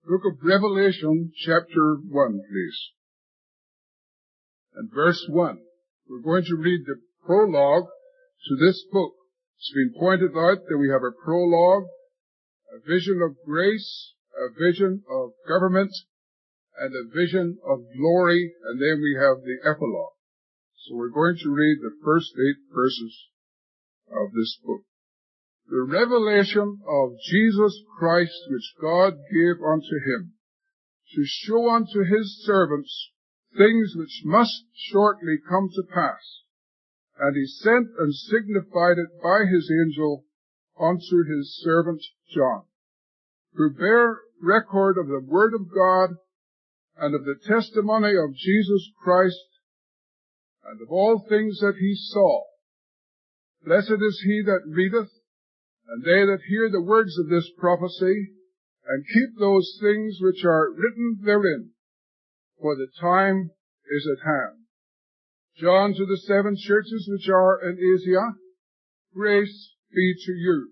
Book of Revelation, chapter 1, please. And verse 1. We're going to read the prologue to this book. It's been pointed out that we have a prologue, a vision of grace, a vision of government, and a vision of glory, and then we have the epilogue. So we're going to read the first 8 verses of this book. The revelation of Jesus Christ, which God gave unto him, to show unto his servants things which must shortly come to pass. And he sent and signified it by his angel unto his servant John, who bare record of the word of God and of the testimony of Jesus Christ, and of all things that he saw. Blessed is he that readeth, and they that hear the words of this prophecy, and keep those things which are written therein, for the time is at hand. John, to the 7 churches which are in Asia, grace be to you.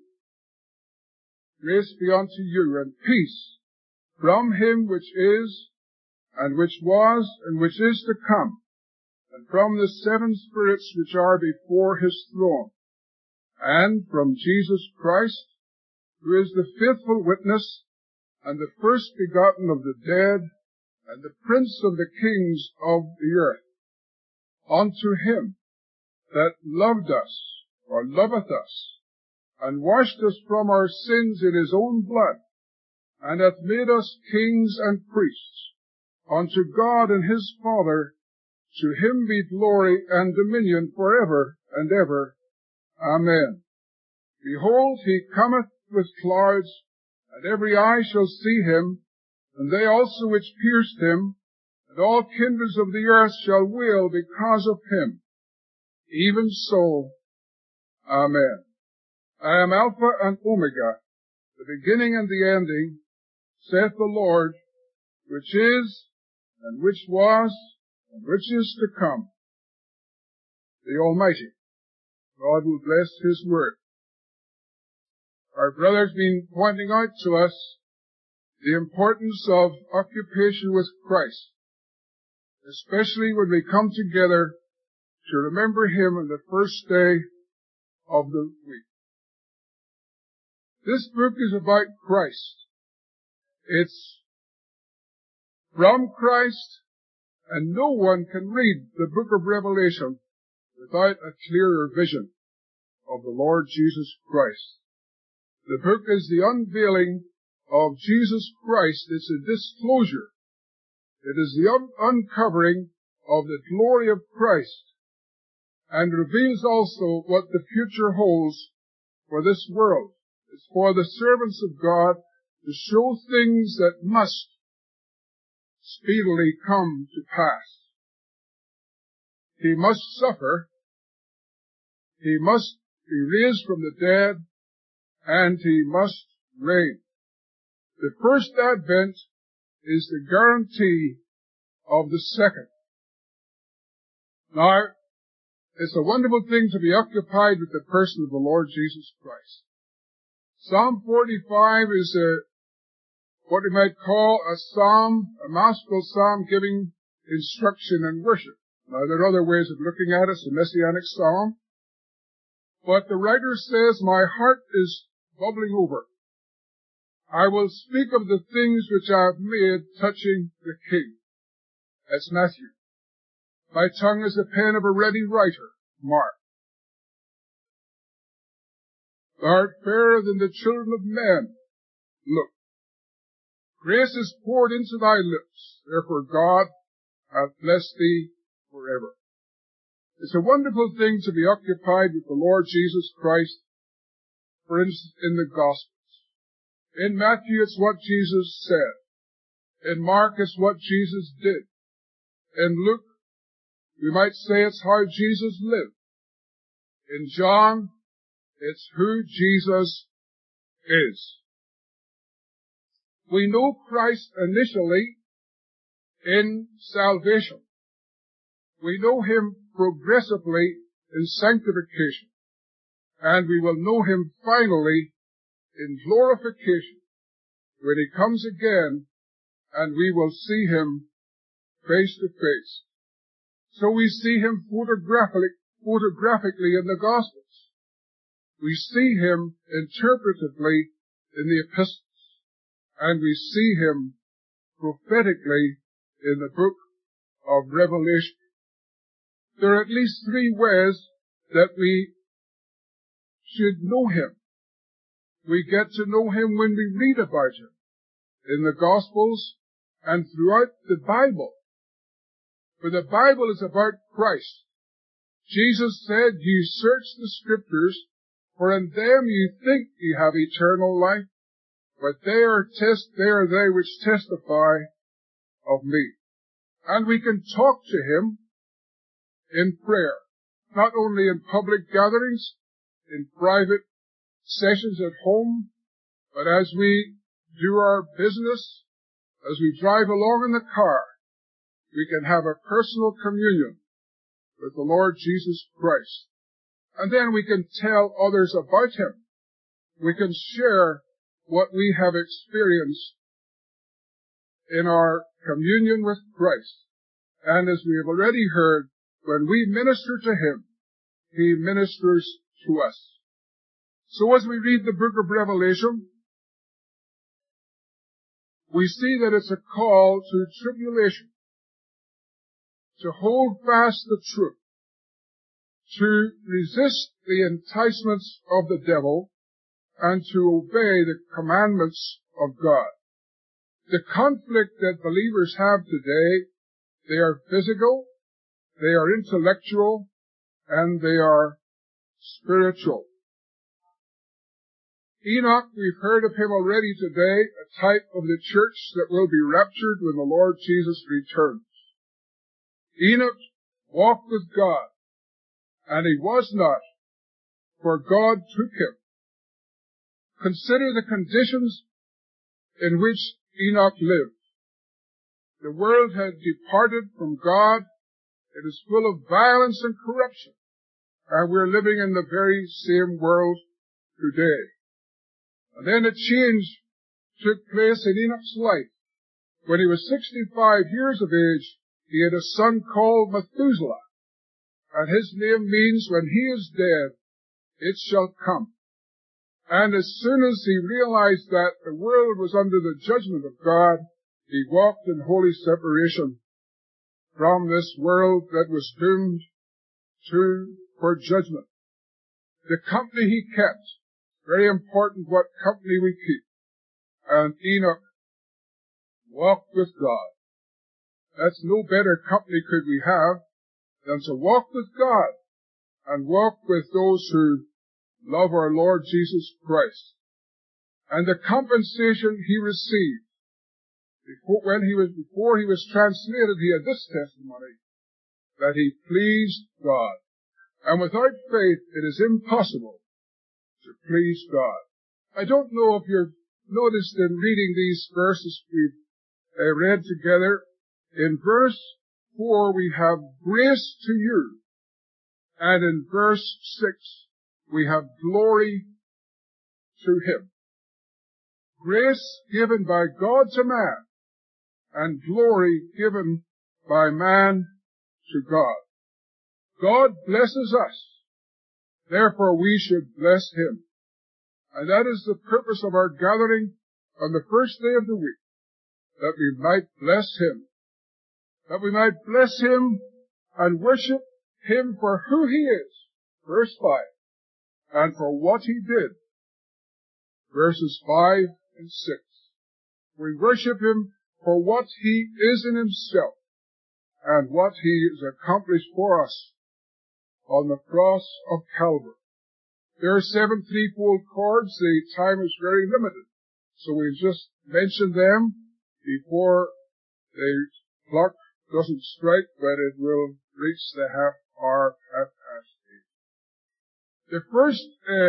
Grace be unto you, and peace from him which is, and which was, and which is to come, and from the 7 spirits which are before his throne, and from Jesus Christ, who is the faithful witness, and the first begotten of the dead, and the prince of the kings of the earth, unto him that loved us, or loveth us, and washed us from our sins in his own blood, and hath made us kings and priests, unto God and his Father. To him be glory and dominion forever and ever. Amen. Behold, he cometh with clouds, and every eye shall see him, and they also which pierced him, and all kindreds of the earth shall wail because of him. Even so, Amen. I am Alpha and Omega, the beginning and the ending, saith the Lord, which is, and which was, and which is to come, the Almighty. God will bless his word. Our brother's been pointing out to us the importance of occupation with Christ, especially when we come together to remember him on the first day of the week. This book is about Christ. It's from Christ, and no one can read the book of Revelation without a clearer vision of the Lord Jesus Christ. The book is the unveiling of Jesus Christ. It's a disclosure. It is the uncovering of the glory of Christ, and reveals also what the future holds for this world. It's for the servants of God to show things that must speedily come to pass. He must suffer, he must be raised from the dead, and he must reign. The first advent is the guarantee of the second. Now, it's a wonderful thing to be occupied with the person of the Lord Jesus Christ. Psalm 45 is what we might call a psalm, a masterful psalm giving instruction and worship. Now, there are other ways of looking at it. It's a messianic psalm. But the writer says, my heart is bubbling over. I will speak of the things which I have made touching the King. That's Matthew. My tongue is the pen of a ready writer. Mark. Thou art fairer than the children of men. Luke. Grace is poured into thy lips. Therefore God hath blessed thee forever. It's a wonderful thing to be occupied with the Lord Jesus Christ. For instance, in the Gospels. In Matthew, it's what Jesus said. In Mark, it's what Jesus did. In Luke, we might say it's how Jesus lived. In John, it's who Jesus is. We know Christ initially in salvation. We know him progressively in sanctification. And we will know him finally in glorification, when he comes again and we will see him face to face. So we see him photographically in the Gospels. We see him interpretively in the epistles, and we see him prophetically in the book of Revelation. There are at least three ways that we should know him. We get to know him when we read about him in the Gospels and throughout the Bible. For the Bible is about Christ. Jesus said, "You search the Scriptures, for in them you think you have eternal life, but they are they which testify of me." And we can talk to him in prayer, not only in public gatherings, in private sessions at home, but as we do our business, as we drive along in the car, we can have a personal communion with the Lord Jesus Christ. And then we can tell others about him. We can share what we have experienced in our communion with Christ. And as we have already heard, when we minister to him, he ministers to us. So as we read the book of Revelation, we see that it's a call to tribulation, to hold fast the truth, to resist the enticements of the devil, and to obey the commandments of God. The conflict that believers have today, they are physical, they are intellectual, and they are spiritual. Enoch, we've heard of him already today, a type of the church that will be raptured when the Lord Jesus returns. Enoch walked with God, and he was not, for God took him. Consider the conditions in which Enoch lived. The world had departed from God. It is full of violence and corruption, and we're living in the very same world today. And then a change took place in Enoch's life. When he was 65 years of age, he had a son called Methuselah. And his name means, when he is dead, it shall come. And as soon as he realized that the world was under the judgment of God, he walked in holy separation from this world that was doomed for judgment. The company he kept, very important what company we keep. And Enoch walked with God. That's no better company could we have than to walk with God and walk with those who love our Lord Jesus Christ. And the compensation he received, before he was translated, he had this testimony, that he pleased God. And without faith, it is impossible to please God. I don't know if you've noticed in reading these verses we've read together, in verse 4 we have grace to you, and in verse 6 we have glory to him. Grace given by God to man, and glory given by man to God. God blesses us, therefore we should bless him. And that is the purpose of our gathering on the first day of the week, that we might bless him. That we might bless him and worship him for who he is, verse 5, and for what he did, verses 5 and 6. We worship him for what he is in himself, and what he has accomplished for us on the cross of Calvary. There are 7 threefold chords. The time is very limited, so we just mention them before the clock doesn't strike, but it will reach the half hour at past 8. The first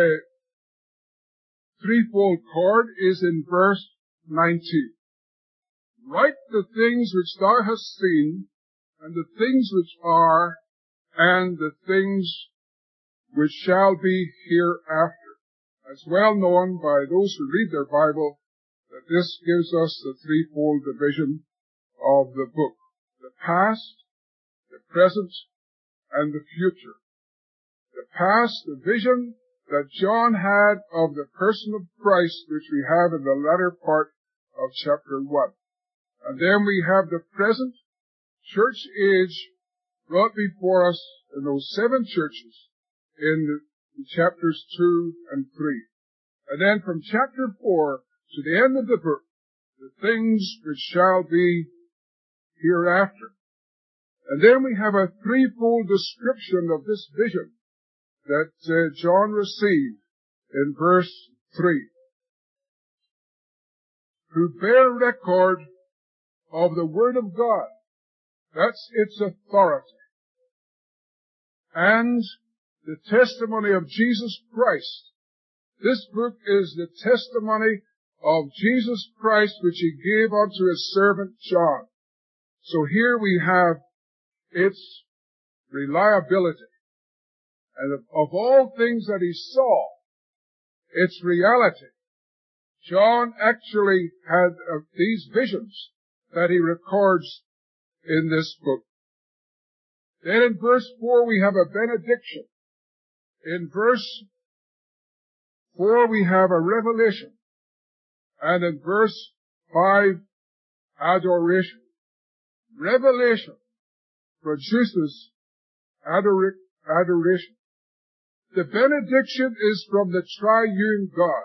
threefold chord is in verse 19. Write the things which thou hast seen, and the things which are, and the things which shall be hereafter. It's well known by those who read their Bible that that this gives us the threefold division of the book: the past, the present, and the future. The past, the vision that John had of the person of Christ, which we have in the latter part of chapter 1. And then we have the present church age brought before us in those 7 churches in chapters 2 and 3. And then from chapter 4 to the end of the book, the things which shall be hereafter. And then we have a threefold description of this vision that John received in verse 3. Who bear record of the Word of God. That's its authority. And the testimony of Jesus Christ. This book is the testimony of Jesus Christ which he gave unto his servant John. So here we have its reliability. And of all things that he saw, its reality. John actually had these visions that he records in this book. Then in verse 4 we have a benediction. In verse 4 we have a revelation. And in verse 5, adoration. Revelation produces adoration. The benediction is from the triune God.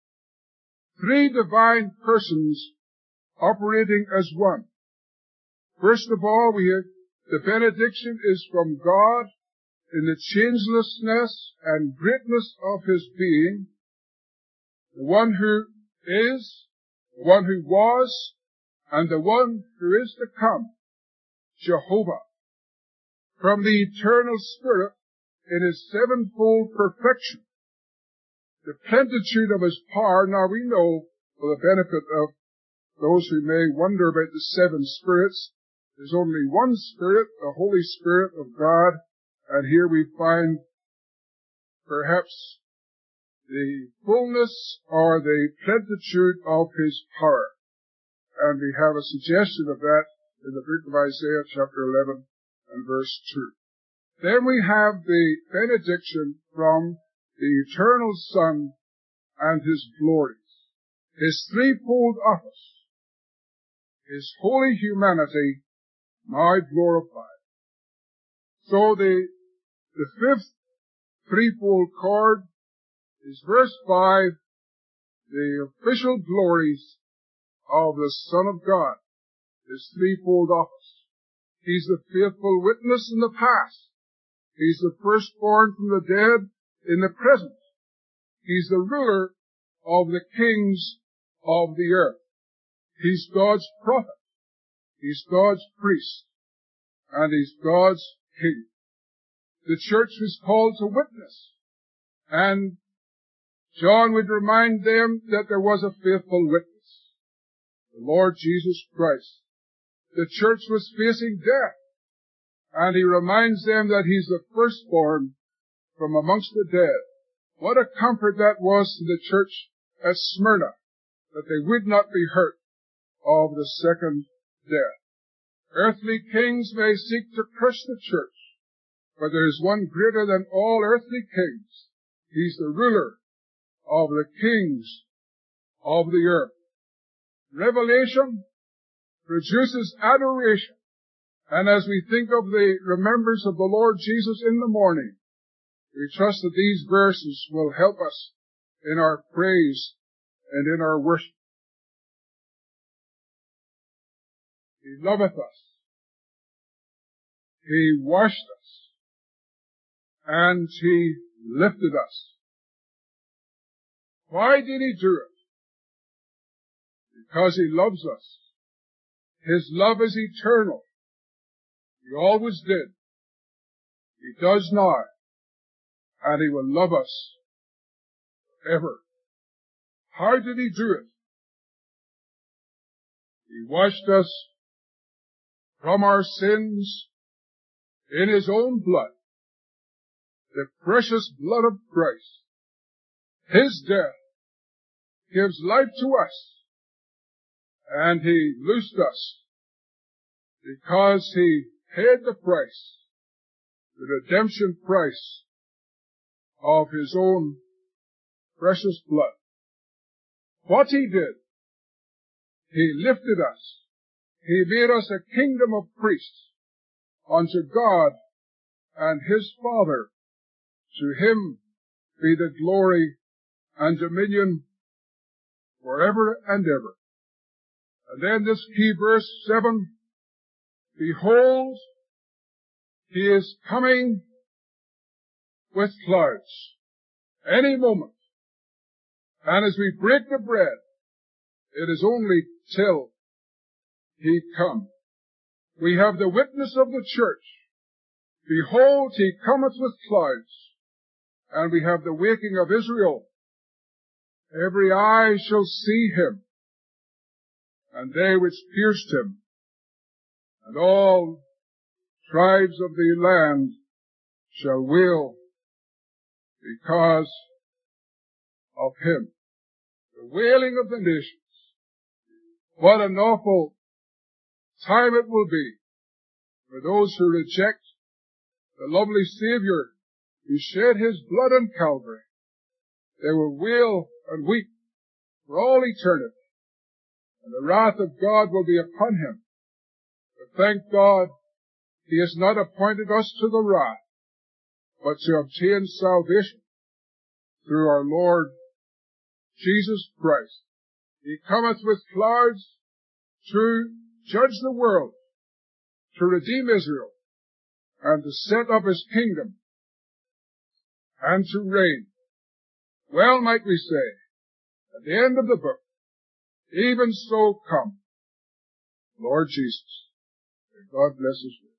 3 divine persons operating as one. First of all, the benediction is from God in the changelessness and greatness of his being, the one who is, the one who was, and the one who is to come, Jehovah. From the eternal Spirit in his sevenfold perfection, the plenitude of his power. Now we know, for the benefit of those who may wonder about the 7 spirits, there's only one Spirit, the Holy Spirit of God, and here we find perhaps the fullness or the plenitude of his power. And we have a suggestion of that in the book of Isaiah chapter 11 and verse 2. Then we have the benediction from the eternal Son and his glories, his threefold office, his holy humanity now glorified. So the 5th threefold chord is verse 5, the official glories of the Son of God, his threefold office. He's the faithful witness in the past. He's the firstborn from the dead in the present. He's the ruler of the kings of the earth. He's God's prophet. He's God's priest. And he's God's king. The church was called to witness. And John would remind them that there was a faithful witness, the Lord Jesus Christ. The church was facing death. And he reminds them that he's the firstborn from amongst the dead. What a comfort that was to the church at Smyrna, that they would not be hurt of the second death. Earthly kings may seek to crush the church, but there is one greater than all earthly kings. He's the ruler of the kings of the earth. Revelation produces adoration. And as we think of the remembrance of the Lord Jesus in the morning, we trust that these verses will help us in our praise and in our worship. He loveth us. He washed us. And he lifted us. Why did he do it? Because he loves us. His love is eternal. He always did. He does now. And he will love us forever. How did he do it? He washed us from our sins in his own blood, the precious blood of Christ. His death gives life to us And He loosed us because He paid the price, the redemption price of His own precious blood. What He did, He lifted us. He made us a kingdom of priests unto God and His Father. To Him be the glory and dominion forever and ever. And then this key verse 7, behold, He is coming with clouds any moment. And as we break the bread, it is only till He come. We have the witness of the church. Behold, He cometh with clouds. And we have the waking of Israel. Every eye shall see Him, and they which pierced Him, and all tribes of the land shall wail because of Him. The wailing of the nations. What an awful time it will be for those who reject the lovely Savior who shed His blood on Calvary. They will wail and weep for all eternity, and the wrath of God will be upon Him. But thank God, He has not appointed us to the wrath, but to obtain salvation through our Lord Jesus Christ. He cometh with clouds to judge the world, to redeem Israel, and to set up His kingdom, and to reign. Well might we say, at the end of the book, even so come, Lord Jesus. May God bless His word.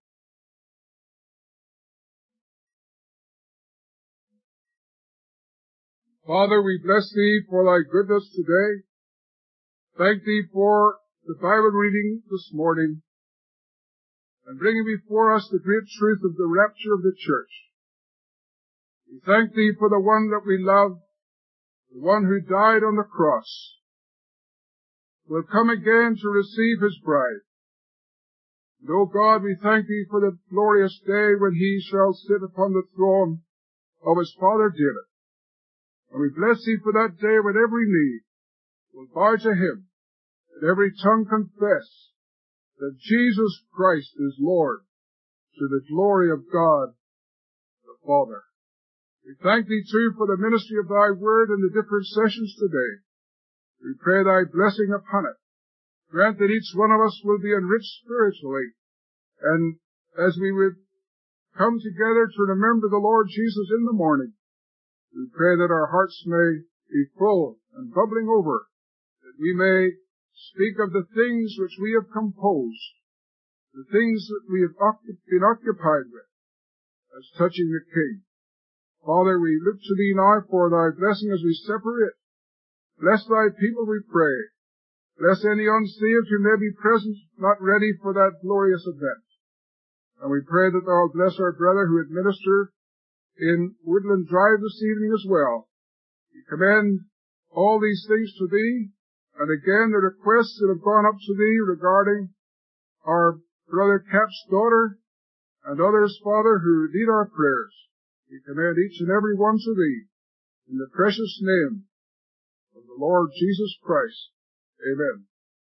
Father, we bless Thee for Thy goodness today. Thank Thee for the Bible reading this morning, and bringing before us the great truth of the rapture of the church. We thank Thee for the one that we love, the one who died on the cross, will come again to receive His bride. And, O God, we thank Thee for the glorious day when He shall sit upon the throne of His father David. And we bless Thee for that day when every knee will bow to Him, and every tongue confess that Jesus Christ is Lord, to the glory of God the Father. We thank Thee, too, for the ministry of Thy Word in the different sessions today. We pray Thy blessing upon it. Grant that each one of us will be enriched spiritually, and as we would come together to remember the Lord Jesus in the morning, we pray that our hearts may be full and bubbling over, that we may speak of the things which we have composed, the things that we have been occupied with, as touching the King. Father, we look to Thee now for Thy blessing as we separate. Bless Thy people, we pray. Bless any unsaved who may be present, not ready for that glorious event. And we pray that Thou will bless our brother who administered in Woodland Drive this evening as well. We commend all these things to Thee, and again the requests that have gone up to Thee regarding our brother Cap's daughter and others, Father, who need our prayers. We commend each and every one to Thee, in the precious name of the Lord Jesus Christ. Amen.